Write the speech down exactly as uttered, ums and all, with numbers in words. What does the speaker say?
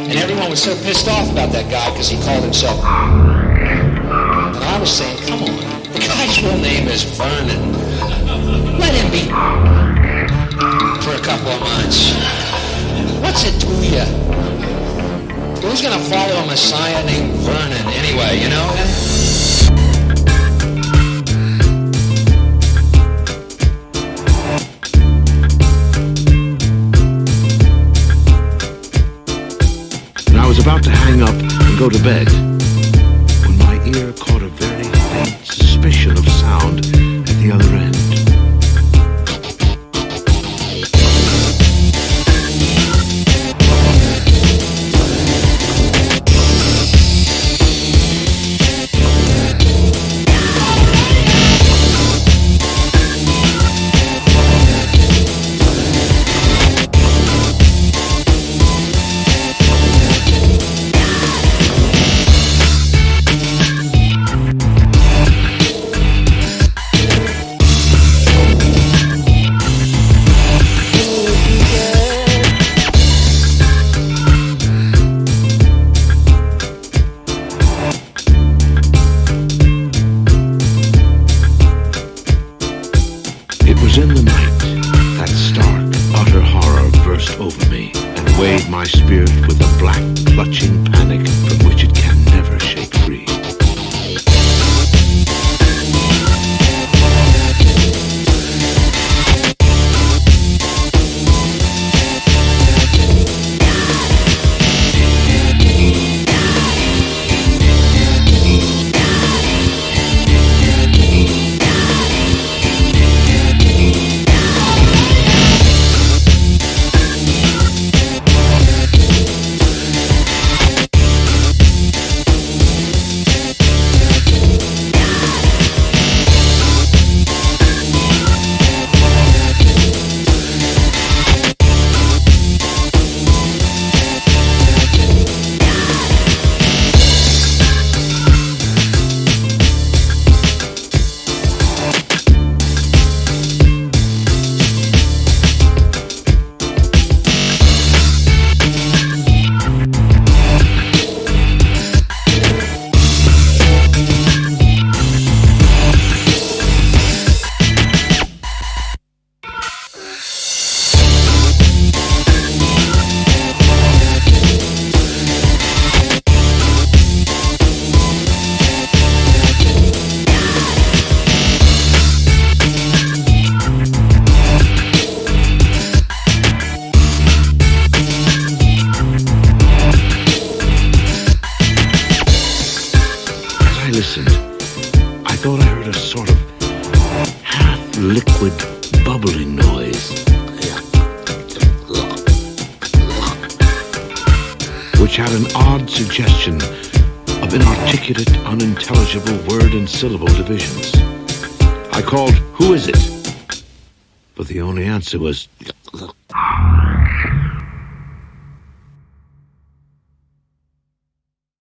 And everyone was so pissed off about that guy because he called himself. And I was saying, come on, the guy's real name is Vernon. Let him be for a couple of months. What's it to you? Who's gonna follow a messiah named Vernon anyway, you know? I was about to hang up and go to bed when my ear caught a very faint suspicion of sound at the other end. In the night, that stark, utter horror burst over me and weighed my spirit with a black, clutching panic from which it can never shake free. Listened, I thought I heard a sort of half-liquid bubbling noise, which had an odd suggestion of inarticulate, unintelligible word and syllable divisions. I called, "Who is it?" But the only answer was